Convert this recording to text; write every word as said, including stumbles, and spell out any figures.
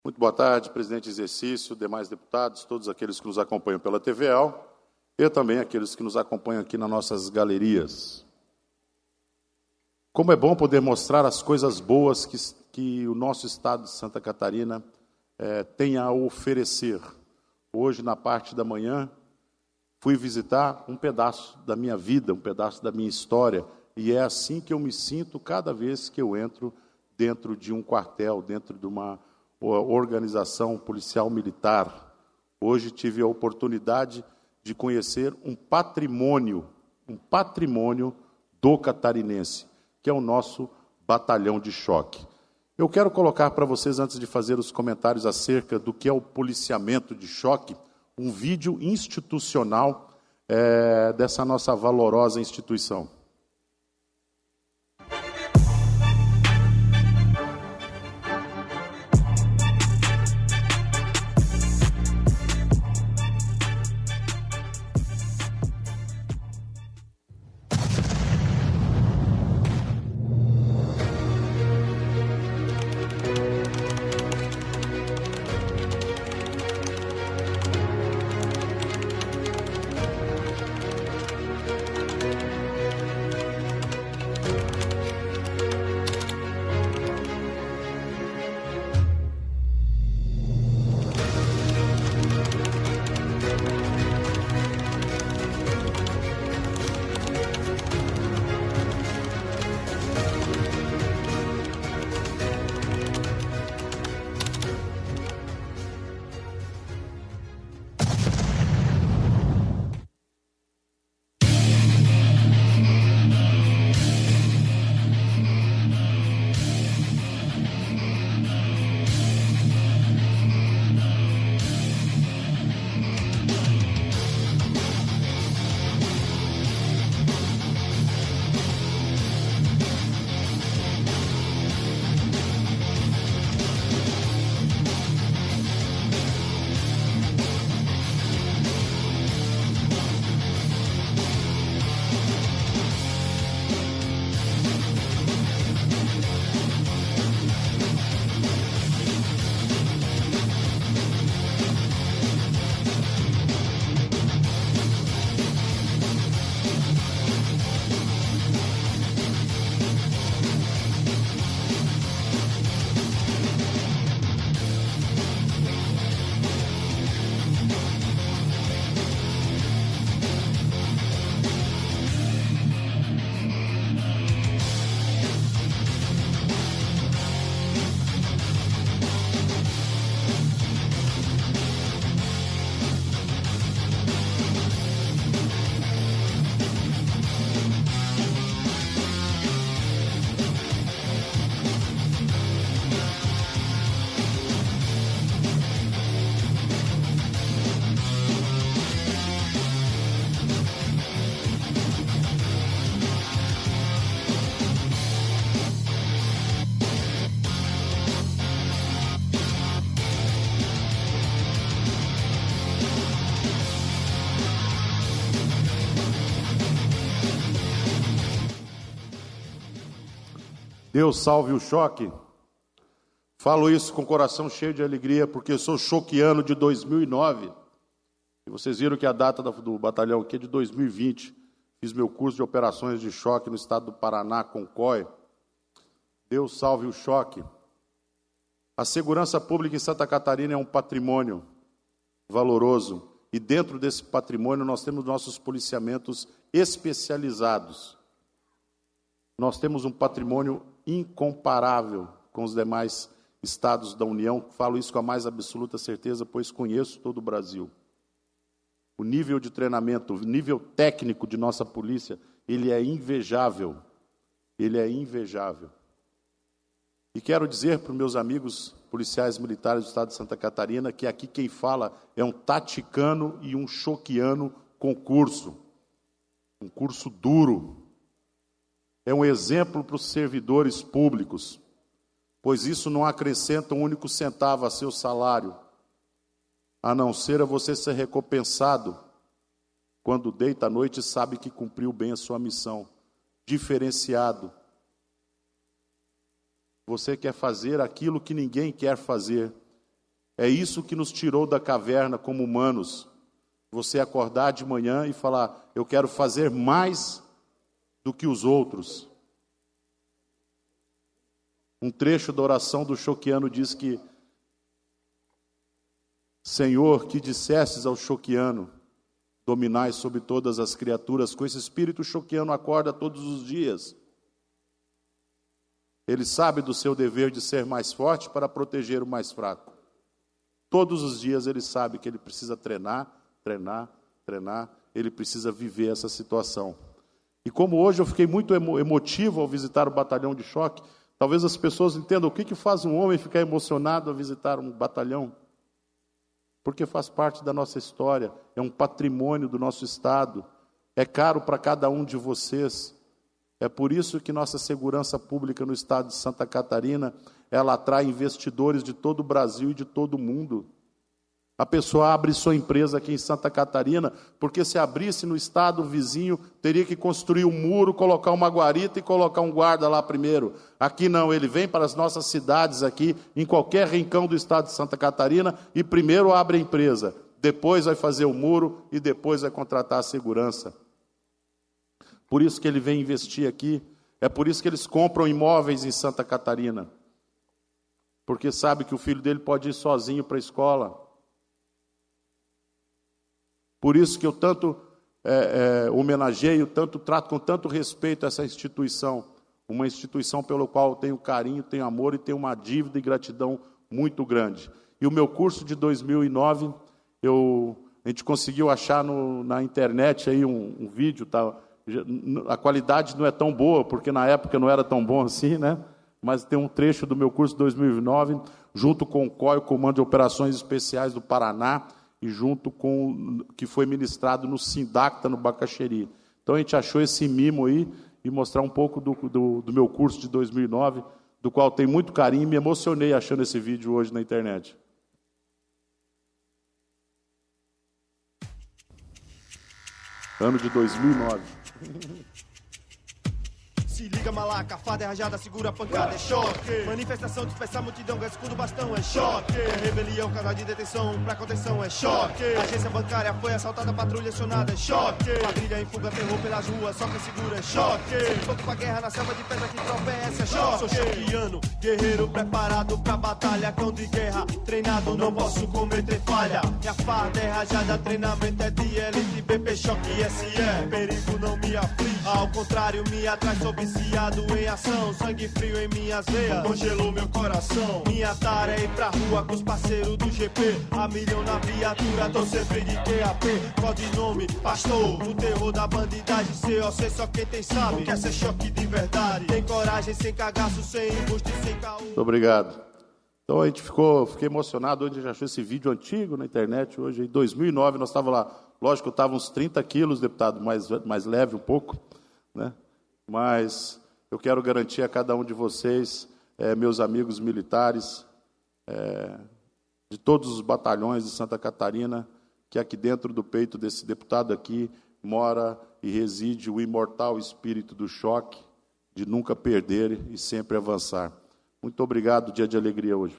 Muito boa tarde, presidente em exercício, demais deputados, todos aqueles que nos acompanham pela T V A e também aqueles que nos acompanham aqui nas nossas galerias. Como é bom poder mostrar as coisas boas que, que o nosso estado de Santa Catarina eh, tem a oferecer. Hoje, na parte da manhã, fui visitar um pedaço da minha vida, um pedaço da minha história, e é assim que eu me sinto cada vez que eu entro dentro de um quartel, dentro de uma organização policial militar. Hoje tive a oportunidade de conhecer um patrimônio, um patrimônio do catarinense, que é o nosso batalhão de choque. Eu quero colocar para vocês, antes de fazer os comentários acerca do que é o policiamento de choque, um vídeo institucional é, dessa nossa valorosa instituição. Deus salve o choque. Falo isso com o coração cheio de alegria, porque eu sou choquiano de dois mil e nove. E vocês viram que a data do batalhão aqui é de dois mil e vinte. Fiz meu curso de operações de choque no estado do Paraná, com C O I. Deus salve o choque. A segurança pública em Santa Catarina é um patrimônio valoroso. E dentro desse patrimônio nós temos nossos policiamentos especializados. Nós temos um patrimônio incomparável com os demais estados da União. Falo isso com a mais absoluta certeza, pois conheço todo o Brasil. O nível de treinamento, o nível técnico de nossa polícia, ele é invejável. Ele é invejável. E quero dizer para os meus amigos policiais militares do estado de Santa Catarina que aqui quem fala é um taticano e um choquiano concurso. Um curso duro. É um exemplo para os servidores públicos, pois isso não acrescenta um único centavo a seu salário, a não ser a você ser recompensado quando deita à noite e sabe que cumpriu bem a sua missão. Diferenciado. Você quer fazer aquilo que ninguém quer fazer, É isso que nos tirou da caverna como humanos. Você acordar de manhã e falar, eu quero fazer mais do que os outros. Um trecho da oração do Choquiano diz que, Senhor, que dissestes ao Choquiano, dominai sobre todas as criaturas. Com esse espírito, o Choquiano acorda todos os dias. Ele sabe do seu dever de ser mais forte para proteger o mais fraco. Todos os dias ele sabe que ele precisa treinar, treinar, treinar. Ele precisa viver essa situação. E como hoje eu fiquei muito emo- emotivo ao visitar o batalhão de choque, talvez as pessoas entendam o que, que faz um homem ficar emocionado ao visitar um batalhão. Porque faz parte da nossa história, é um patrimônio do nosso Estado, é caro para cada um de vocês. É por isso que nossa segurança pública no Estado de Santa Catarina, ela atrai investidores de todo o Brasil e de todo o mundo. A pessoa abre sua empresa aqui em Santa Catarina, porque se abrisse no estado vizinho, teria que construir um muro, colocar uma guarita e colocar um guarda lá primeiro. Aqui não, ele vem para as nossas cidades aqui, em qualquer rincão do estado de Santa Catarina, e primeiro abre a empresa, depois vai fazer o muro e depois vai contratar a segurança. Por isso que ele vem investir aqui, é por isso que eles compram imóveis em Santa Catarina, porque sabe que o filho dele pode ir sozinho para a escola. Por isso que eu tanto é, é, homenageio, tanto trato com tanto respeito essa instituição, uma instituição pela qual eu tenho carinho, tenho amor e tenho uma dívida e gratidão muito grande. E o meu curso de dois mil e nove, eu, a gente conseguiu achar no, na internet aí um, um vídeo, tá? A qualidade não é tão boa, porque na época não era tão bom assim, né? Mas tem um trecho do meu curso de dois mil e nove, junto com o C O I, o Comando de Operações Especiais do Paraná, e junto com o que foi ministrado no Sindacta, no Bacaxeri. Então a gente achou esse mimo aí, e mostrar um pouco do, do, do meu curso de dois mil e nove, do qual tenho muito carinho, e me emocionei achando esse vídeo hoje na internet. Ano de dois mil e nove. Se liga, malaca, fada é rajada, segura a pancada, é choque. Manifestação, dispersa a multidão, escudo, bastão, é choque. É rebelião, casa de detenção, pra contenção, é choque. Agência bancária foi assaltada, patrulha acionada, é choque. Quadrilha em fuga, terror pelas ruas, só quem segura, é choque. Sem fogo pra guerra, na selva de pedra que tropeça, é choque. Sou choquiano, guerreiro preparado pra batalha, cão de guerra, treinado, não posso cometer falha. Minha farda é rajada, treinamento é de elite, B P Choque S E. Perigo não me aflige, ao contrário, me atrai, sou viciado em ação, sangue frio em minhas veias, congelou meu coração. Minha tara é ir pra rua com os parceiros do G P, a milhão na viatura, tô sempre de Q A P. Codinome, pastor, o terror da bandidagem, C O C só quem tem sabe, quer ser choque de verdade. Tem coragem, sem cagaço, sem embuste, sem caô. Muito obrigado. Então a gente ficou, fiquei emocionado, hoje a gente achou esse vídeo antigo na internet, hoje em dois mil e nove nós estávamos lá, lógico, eu estava uns trinta quilos, deputado, mais, mais leve um pouco, né? Mas eu quero garantir a cada um de vocês, é, meus amigos militares, é, de todos os batalhões de Santa Catarina, que aqui dentro do peito desse deputado aqui mora e reside o imortal espírito do choque, de nunca perder e sempre avançar. Muito obrigado, dia de alegria hoje.